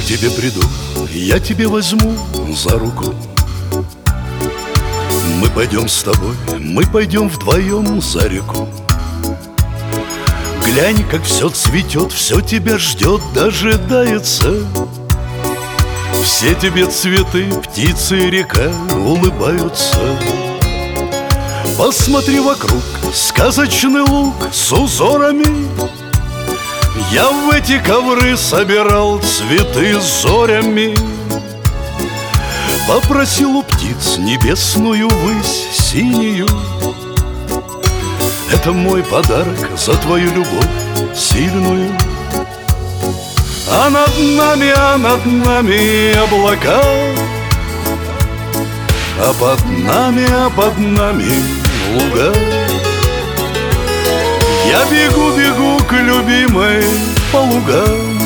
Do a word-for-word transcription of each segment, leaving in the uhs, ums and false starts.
к тебе приду, я тебе возьму за руку. Мы пойдем с тобой, мы пойдем вдвоем за реку. Глянь, как все цветет, все тебя ждет, дожидается. Все тебе цветы, птицы и река улыбаются. Посмотри вокруг, сказочный луг с узорами. Я в эти ковры собирал цветы зорями. Попросил у птиц небесную высь синюю. Это мой подарок за твою любовь сильную. А над нами, а над нами облака, а под нами, а под нами луга. Я бегу, бегу к любимой по лугам,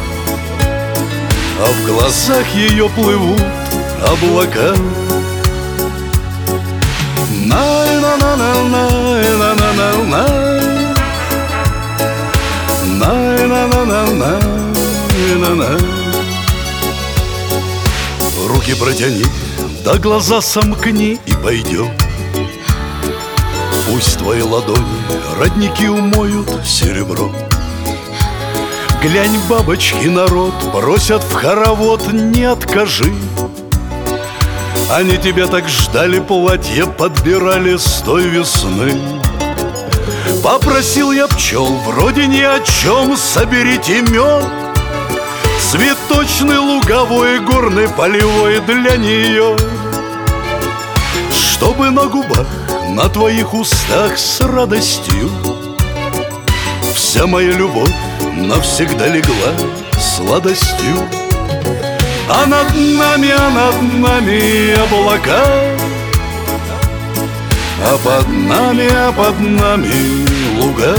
а в глазах ее плывут облака. Най-на-на-на-най-на-на-на-най, най-на-на-на-най-на-на. Руки протяни, да глаза сомкни и пойдем. Пусть твои ладони родники умоют серебром. Глянь, бабочки, народ просят в хоровод, не откажи. Они тебя так ждали, платье подбирали с той весны. Попросил я пчел, вроде ни о чем, соберите мед. Цветочный, луговой, горный, полевой для нее. Чтобы на губах, на твоих устах с радостью вся моя любовь навсегда легла сладостью. А над нами, а над нами облака, а под нами, а под нами луга.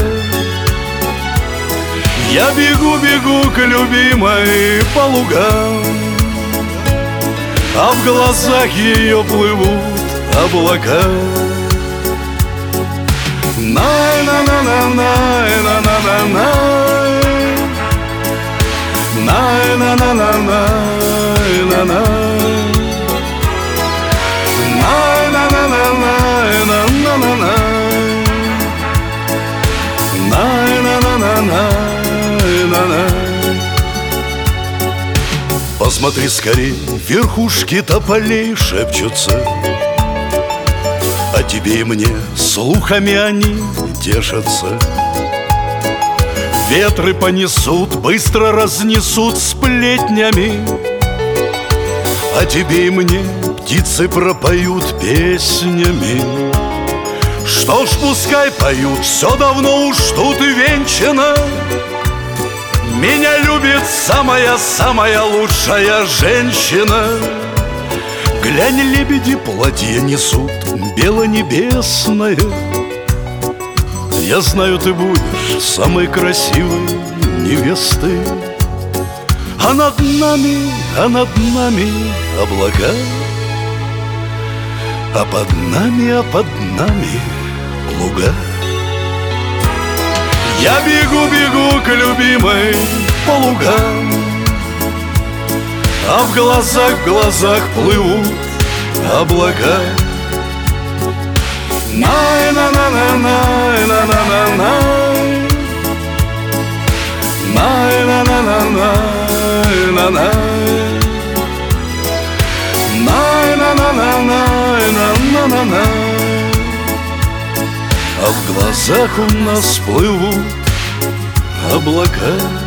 Я бегу, бегу к любимой по лугам, а в глазах ее плывут облака. Най-на-на-на-най-на-на-на-най, най-на-на-на-най-на-на-най, най-на-на-на-най-на-на-най, най-на-на-на-най-на-на. Посмотри скорей, верхушки тополей шепчутся. А тебе и мне слухами они тешатся. Ветры понесут, быстро разнесут сплетнями. А тебе и мне птицы пропоют песнями. Что ж, пускай поют, все давно уж тут и венчано. Меня любит самая-самая лучшая женщина. Глянь, лебеди платья несут бело-небесное. Я знаю, ты будешь самой красивой невестой. А над нами, а над нами облака, а под нами, а под нами луга. Я бегу, бегу к любимой по лугам, а в глазах, в глазах плывут облака. Най-на-на-на-най-на-на-на-най, най-на-на-на-най-на-най, най-на-на-на-най-на-на-най. А в глазах у нас плывут облака.